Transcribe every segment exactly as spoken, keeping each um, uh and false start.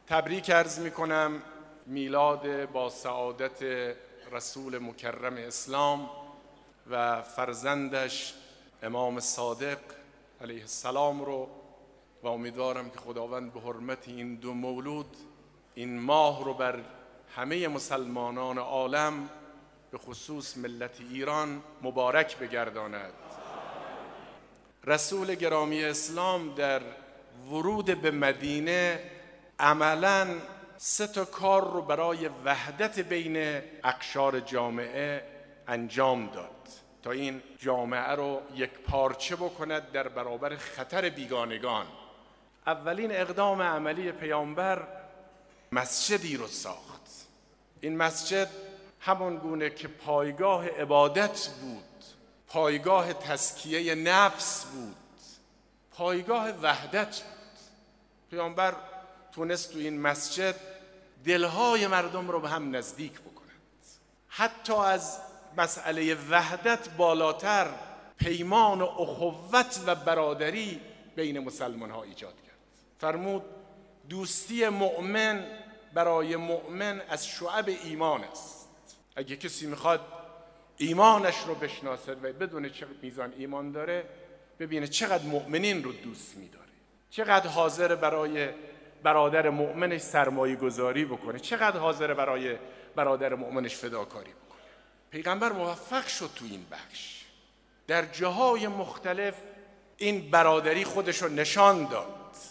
تبریک عرض می کنم میلاد با سعادت رسول مکرم اسلام و فرزندش امام صادق علیه السلام رو و امیدوارم که خداوند به حرمت این دو مولود این ماه رو بر همه مسلمانان عالم به خصوص ملت ایران مبارک بگرداند. رسول گرامی اسلام در ورود به مدینه عملاً سه تا کار رو برای وحدت بین اقشار جامعه انجام داد تا این جامعه رو یک پارچه بکند در برابر خطر بیگانگان. اولین اقدام عملی پیامبر مسجدی رو ساخت. این مسجد همون گونه که پایگاه عبادت بود، پایگاه تزکیه نفس بود، پایگاه وحدت بود. پیامبر تونست تو این مسجد دلهای مردم رو به هم نزدیک بکند. حتی از مسئله وحدت بالاتر پیمان و اخوت و برادری بین مسلمان ها ایجاد کرد. فرمود دوستی مؤمن برای مؤمن از شعب ایمان است. اگه کسی میخواد ایمانش رو بشناسه و بدونه چه میزان ایمان داره، ببینه چقدر مؤمنین رو دوست میداره، چقدر حاضر برای برادر مؤمنش سرمایه گذاری بکنه، چقدر حاضر برای برادر مؤمنش فداکاری بکنه. پیغمبر موفق شد تو این بخش، در جاهای مختلف این برادری خودش رو نشان داد.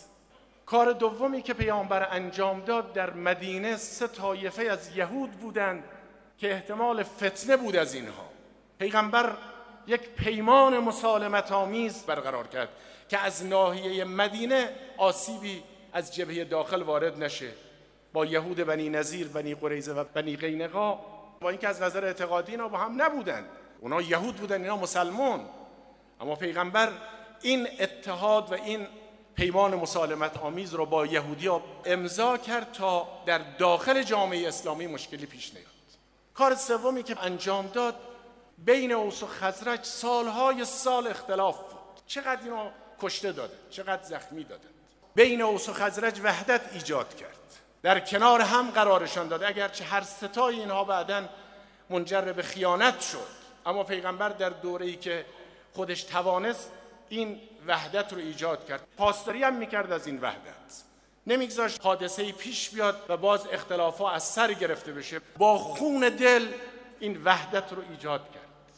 کار دومی که پیامبر انجام داد، در مدینه سه طایفه از یهود بودند که احتمال فتنه بود از اینها. پیغمبر یک پیمان مسالمت آمیز برقرار کرد که از ناحیه مدینه آسیبی از جبهه داخل وارد نشه. با یهود بنی نظیر، بنی قریظه و بنی قینقاع، با اینکه از نظر اعتقادی اینا با هم نبودن، اونا یهود بودن اینا مسلمان، اما پیغمبر این اتحاد و این پیمان مسالمت آمیز رو با یهودی‌ها امضا کرد تا در داخل جامعه اسلامی مشکلی پیش نیاد. کار سومی که انجام داد، بین اوس و خزرج سالهای سال اختلاف بود. چقدر اینا کشته داده، چقدر زخمی دادند. بین اوس و خزرج وحدت ایجاد کرد، در کنار هم قرارشان داد، اگرچه هر ستای اینها بعداً منجر به خیانت شد، اما پیغمبر در دوره‌ای که خودش توانست این وحدت رو ایجاد کرد. پاسداری هم میکرد از این وحدت، نمیگذاشت حادثه‌ای پیش بیاد و باز اختلافات از سر گرفته بشه. با خون دل این وحدت رو ایجاد کرد.